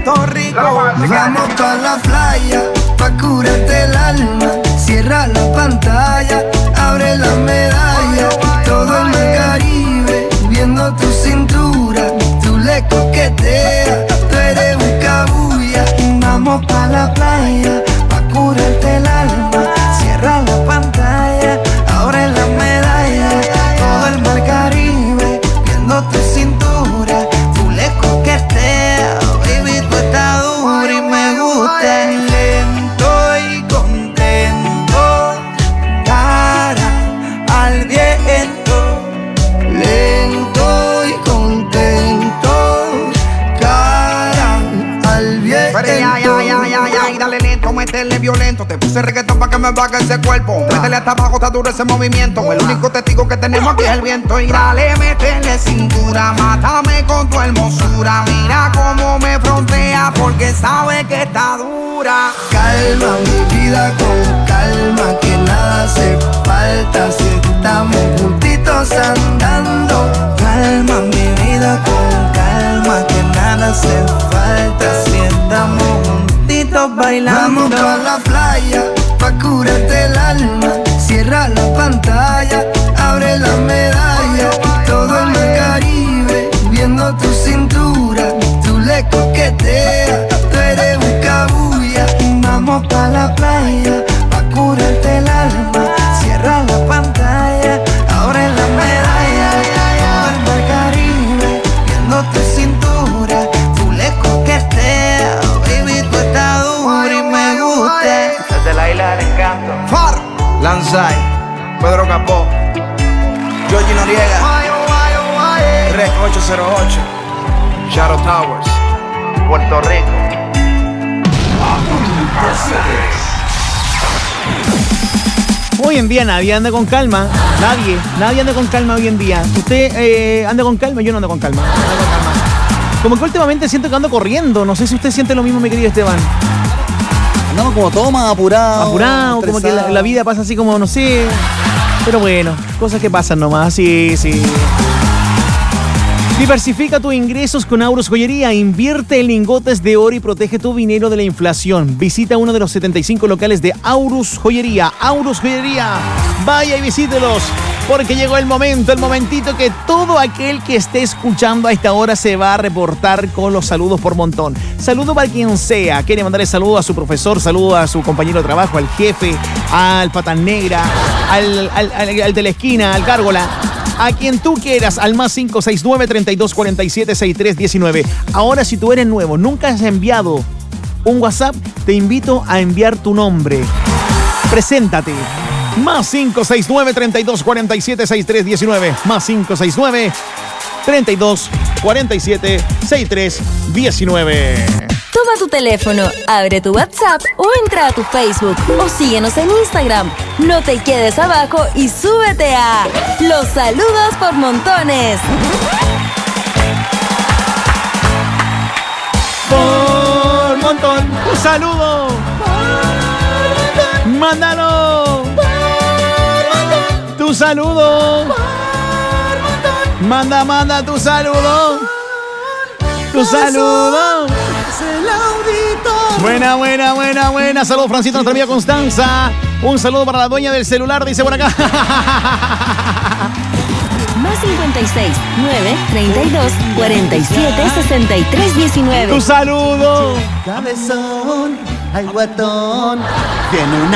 Puerto Rico. Vamos pa' la playa, pa' curarte el alma. Cierra la pantalla, abre la medalla. Todo el mar Caribe, viendo tu cintura. Tú le coqueteas, tú eres un cabuya. Vamos pa' la playa, pa' curarte el alma. Cierra la pantalla, abre la medalla. Todo el mar Caribe, viendo tu cintura. Tú le coqueteas, baby, tú estás dura y me gusta. Lento y contento, cara al viento. Lento y contento, cara al viento. Pero ya, dale lento, métele violento. Te puse reggaetón pa' que me baje ese cuerpo. Métele hasta abajo, está duro ese movimiento. El único testigo que tenemos aquí es el viento. Y dale, métele cintura, mátame con tu hermosura. Mira cómo me frontea porque sabe que está dura. Calma mi vida con calma, que nada hace falta si estamos juntitos andando. Calma mi vida con calma, que nada hace falta si estamos juntitos bailando. Vamos pa' la playa, pa' curarte el alma. Cierra la pantalla, abre la medalla. Todo el mar Caribe, viendo tu cintura. Tú le coqueteas, tú eres un cabuya. Vamos pa' la playa, pa' curarte el alma. Cierra la pantalla, abre la medalla. Todo el mar Caribe, viendo tu cintura. Tú le coqueteas, baby, tú estás dura y me gusta. Desde la isla del encanto. Far, Lanzai, Pedro Capó, Georgie Noriega, Rec 808, Shadow Towers, Puerto Rico. Hoy en día nadie anda con calma. Nadie anda con calma hoy en día. ¿Usted anda con calma? Yo no ando con calma. Como que últimamente siento que ando corriendo. No sé si usted siente lo mismo, mi querido Esteban. Andamos como todo más apurado. Como que la vida pasa así como, no sé. Pero bueno, cosas que pasan nomás. Sí. Diversifica tus ingresos con Aurus Joyería. Invierte en lingotes de oro y protege tu dinero de la inflación. Visita uno de los 75 locales de Aurus Joyería. Aurus Joyería. Vaya y visítelos, porque llegó el momentito que todo aquel que esté escuchando a esta hora se va a reportar con los saludos por montón. Saludo para quien sea. Quiere mandarle saludo a su profesor, saludo a su compañero de trabajo, al jefe, al patán negra, al de la esquina, al gárgola. A quien tú quieras, al más 569-3247-6319. Ahora, si tú eres nuevo, nunca has enviado un WhatsApp, te invito a enviar tu nombre. Preséntate. Más 569-3247-6319. Más 569-3247-6319. Toma tu teléfono, abre tu WhatsApp o entra a tu Facebook o síguenos en Instagram. No te quedes abajo y súbete a Los Saludos por Montones. Por montón, un saludo. Mándalo. Tu saludo. Manda tu saludo. Tu saludo. Buena. Saludos, Francito, nuestra amiga Constanza. Un saludo para la dueña del celular, dice por acá. Más 56 9 32 47 63 19. Tu saludo. Cabezón, ay guatón, tiene una